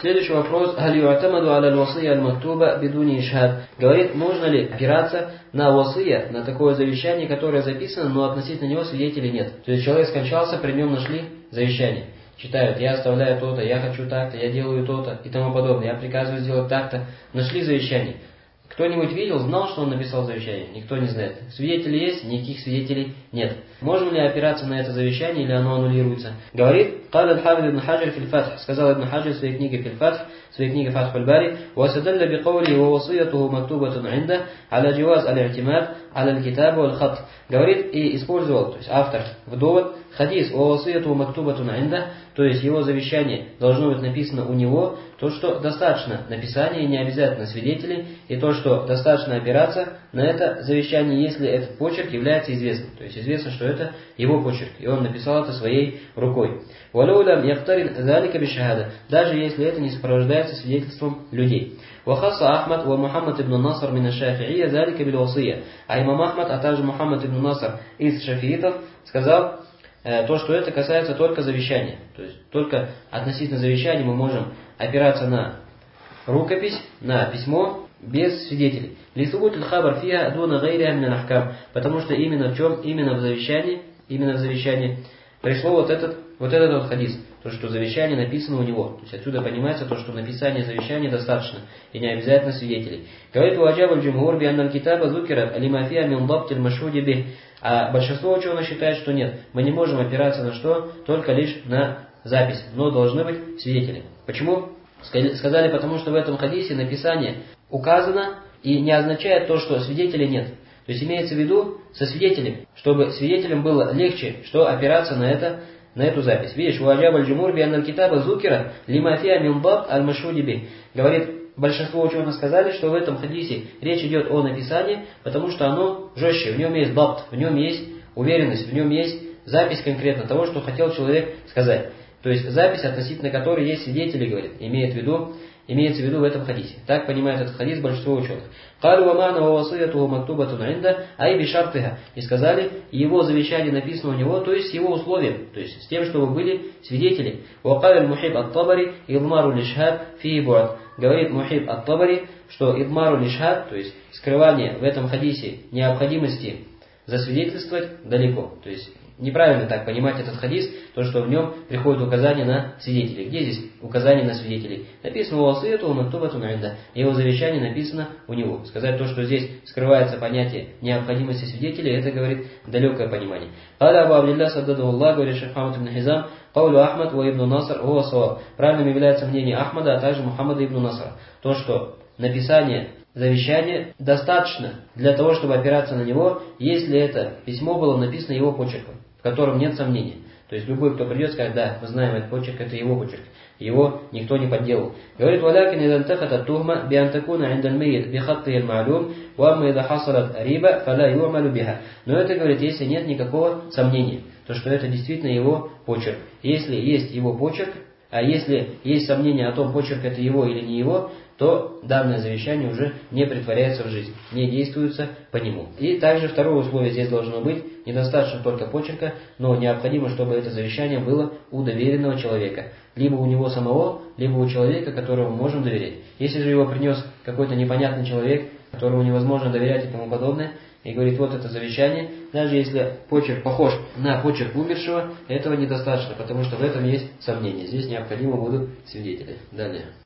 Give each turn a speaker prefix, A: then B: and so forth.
A: Следующий вопрос. Говорит, можно ли опираться на васия, на такое завещание, которое записано, но относительно него свидетелей нет. То есть человек скончался, при нем нашли завещание. Читают, я оставляю то-то, я хочу так-то, я делаю то-то и тому подобное, я приказываю сделать так-то. Нашли завещание. Кто-нибудь видел, знал, что он написал завещание? Никто не знает. Свидетели есть, никаких свидетелей нет. Можем ли опираться на это завещание или оно аннулируется? Говорит, сказал Ибн Хаджар в своей книге Фильфатх, в своей книге Фатх аль-Бари, وَسَدَلَّ بِقَوْلِهِ وَوَصِيَّتُهُ مَكْتُوبَةٌ عِنْدَهُ عَلَى جِوَازِ الْاعْتِمَادِ عَلَى الْكِتَابِ وَالْخَطِّ. Говорит, и использовал, то есть автор, в довод, хадис وَوَصِيَّتُهُ مَكْتُوبَةٌ عِنْدَهُ, то есть его завещание должно быть написано у него, то, что достаточно написания, не обязательно свидетелей, и то, что достаточно опираться на это завещание, если этот почерк является известным. То есть известно, что это его почерк, и он написал это своей рукой. Даже если это не сопровождается свидетельством людей. Ахмад ва Мухаммад ибн Наср мин аш-Шафи'ия залика бил васия. А имам Ахмад, а также Мухаммад ибн Наср из шафиитов сказал то, что это касается только завещания. То есть только относительно завещания мы можем опираться на рукопись, на письмо без свидетелей. Потому что именно в чем? Именно в завещании пришло вот этот хадис. То, что завещание написано у него. То есть отсюда понимается то, что написание завещания достаточно. И не обязательно свидетелей. Говорит, а большинство ученых считает, что нет. Мы не можем опираться на что? Только лишь на запись. Но должны быть свидетели. Почему? Сказали, потому что в этом хадисе написание указано и не означает то, что свидетелей нет. То есть имеется в виду со свидетелем, чтобы свидетелям было легче, что опираться на эту запись. Видишь, говорит, большинство ученых сказали, что в этом хадисе речь идет о написании, потому что оно жестче, в нем есть дабт, в нем есть уверенность, в нем есть запись конкретно того, что хотел человек сказать. То есть запись, относительно которой есть свидетели, говорит, имеется в виду в этом хадисе. Так понимает этот хадис большинство ученых. И сказали, его завещание написано у него, то есть с его условием, то есть с тем, чтобы были свидетели. Говорит Мухиб ат-Табари, что идмару лишхад, то есть скрывание в этом хадисе необходимости засвидетельствовать далеко. То есть неправильно так понимать этот хадис, то, что в нем приходит указание на свидетелей. Где здесь указание на свидетелей? Написано у васияту мактубатун инда. Его завещание написано у него. Сказать то, что здесь скрывается понятие необходимости свидетелей, это, говорит, далекое понимание. Абу Абдилля саддадуллах, говорит Шейх Мухаммад ибн Хизам, Каулю Ахмад ва ибн Наср ва саваб. Правильным является мнение Ахмада, а также Мухаммада ибн Насра. То, что написание завещания достаточно для того, чтобы опираться на него, если это письмо было написано его почерком, в котором нет сомнения. То есть любой, кто придет, скажет, да, мы знаем, этот почерк, это его почерк. Его никто не подделал. Говорит, «Валякин идан тафата тухма биан такуна индан мейт бихаттихи аль-ма'лум, ва амма ида хасалат риба, фаля ю'малю биха». Но это, говорит, если нет никакого сомнения, то что это действительно его почерк. Если есть его почерк, а если есть сомнение о том, почерк это его или не его, то данное завещание уже не претворяется в жизнь, не действуется по нему. И также второе условие здесь должно быть, недостаточно только почерка, но необходимо, чтобы это завещание было у доверенного человека. Либо у него самого, либо у человека, которому мы можем доверять. Если же его принес какой-то непонятный человек, которому невозможно доверять и тому подобное, и говорит, вот это завещание, даже если почерк похож на почерк умершего, этого недостаточно, потому что в этом есть сомнения. Здесь необходимо будут свидетели. Далее.